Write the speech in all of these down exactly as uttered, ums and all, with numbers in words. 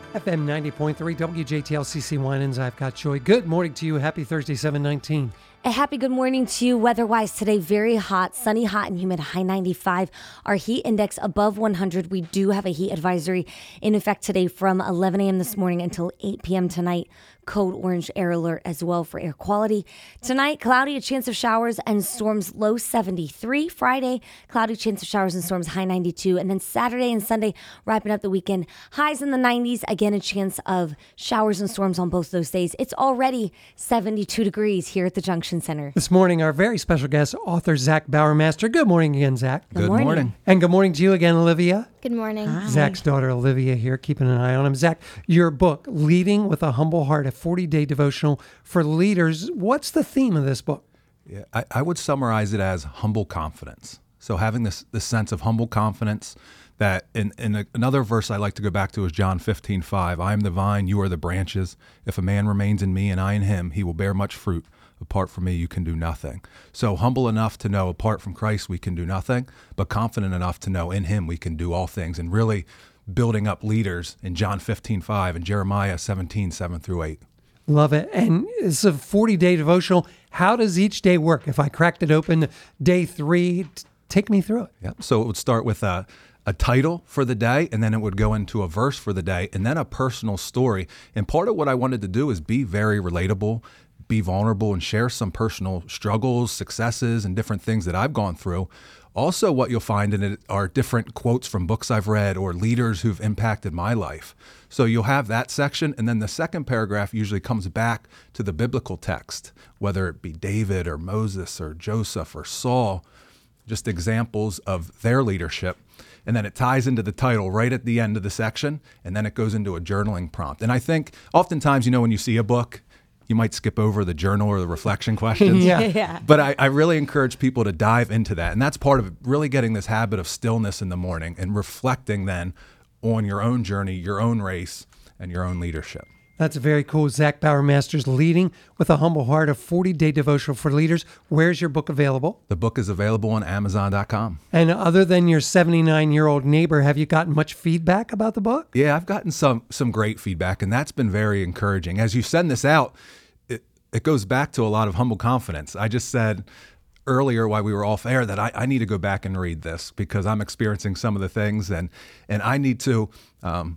F M ninety point three W J T L C C Winans. I've got Joy. Good morning to you. Happy Thursday, seven nineteen. A happy good morning to you. Weather-wise today, very hot, sunny, hot, and humid, high ninety-five. Our heat index above one hundred. We do have a heat advisory in effect today from eleven a.m. this morning until eight p.m. tonight. Code orange air alert as well for air quality. Tonight, cloudy, a chance of showers and storms, low seventy-three. Friday, cloudy, chance of showers and storms, high ninety-two. And then Saturday and Sunday, wrapping up the weekend, highs in the nineties. Again, a chance of showers and storms on both those days. It's already seventy-two degrees here at the Junction Center. This morning, our very special guest, author Zach Bowermaster. Good morning again, Zach. Good, good morning. morning. And good morning to you again, Olivia. Good morning. Hi. Zach's daughter, Olivia, here, keeping an eye on him. Zach, your book, Leading with a Humble Heart, a forty-day devotional for leaders. What's the theme of this book? Yeah, I, I would summarize it as humble confidence. So having this this sense of humble confidence that in, in a, another verse I like to go back to is John fifteen five. I am the vine, you are the branches. If a man remains in me and I in him, he will bear much fruit. Apart from me, you can do nothing. So humble enough to know apart from Christ, we can do nothing, but confident enough to know in him we can do all things, and really building up leaders in John fifteen five and Jeremiah seventeen seven through eight. Love it. And it's a forty-day devotional. How does each day work? If I cracked it open day three, t- take me through it. Yep. So it would start with a, a title for the day, and then it would go into a verse for the day, and then a personal story. And part of what I wanted to do is be very relatable, be vulnerable, and share some personal struggles, successes, and different things that I've gone through. Also, what you'll find in it are different quotes from books I've read or leaders who've impacted my life. So you'll have that section, and then the second paragraph usually comes back to the biblical text, whether it be David or Moses or Joseph or Saul, just examples of their leadership. And then it ties into the title right at the end of the section, and then it goes into a journaling prompt. And I think oftentimes, you know, when you see a book, you might skip over the journal or the reflection questions. Yeah. Yeah. But I, I really encourage people to dive into that. And that's part of really getting this habit of stillness in the morning and reflecting then on your own journey, your own race, and your own leadership. That's very cool. Zach Bowermaster's Leading with a Humble Heart, a forty-day devotional for leaders. Where's your book available? The book is available on amazon dot com. And other than your seventy-nine-year-old neighbor, have you gotten much feedback about the book? Yeah, I've gotten some some great feedback, and that's been very encouraging. As you send this out, it, it goes back to a lot of humble confidence. I just said earlier while we were off air that I, I need to go back and read this because I'm experiencing some of the things, and and I need to, um,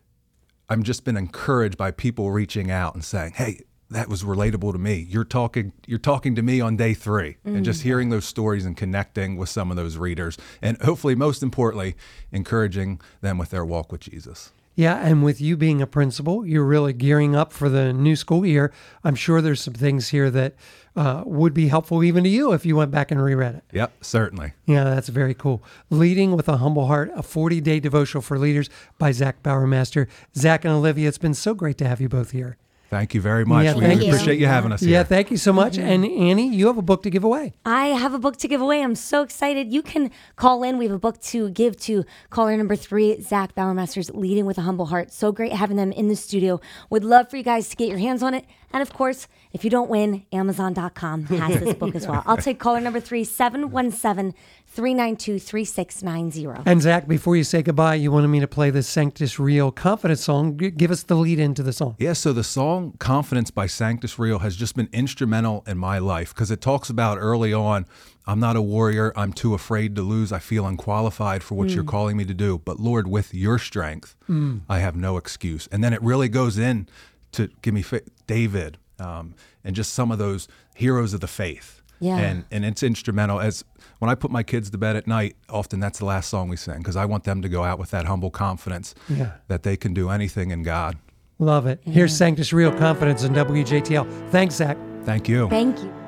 I've just been encouraged by people reaching out and saying, hey, that was relatable to me. You're talking you're talking to me on day three, mm. and just hearing those stories and connecting with some of those readers, and hopefully, most importantly, encouraging them with their walk with Jesus. Yeah, and with you being a principal, you're really gearing up for the new school year. I'm sure there's some things here that uh, would be helpful even to you if you went back and reread it. Yep, certainly. Yeah, that's very cool. Leading with a Humble Heart, a forty-day devotional for leaders by Zach Bowermaster. Zach and Olivia, it's been so great to have you both here. Thank you very much. Yeah, we thank you. appreciate you having us here. Yeah, thank you so much. Mm-hmm. And Annie, you have a book to give away. I have a book to give away. I'm so excited. You can call in. We have a book to give to caller number three, Zach Bowermaster's Leading with a Humble Heart. So great having them in the studio. Would love for you guys to get your hands on it. And of course, if you don't win, amazon dot com has this book as well. I'll take caller number three, seven one seven, three nine two, three six nine zero. And Zach, before you say goodbye, you wanted me to play the Sanctus Real Confidence song. G- give us the lead into the song. Yeah, so the song Confidence by Sanctus Real has just been instrumental in my life because it talks about early on, I'm not a warrior, I'm too afraid to lose, I feel unqualified for what mm. you're calling me to do. But Lord, with your strength, mm. I have no excuse. And then it really goes in to give me fa- David um, and just some of those heroes of the faith. Yeah. And and it's instrumental. As when I put my kids to bed at night, often that's the last song we sing because I want them to go out with that humble confidence yeah. that they can do anything in God. Love it. Yeah. Here's Sanctus Real Confidence in W J T L. Thanks, Zach. Thank you. Thank you.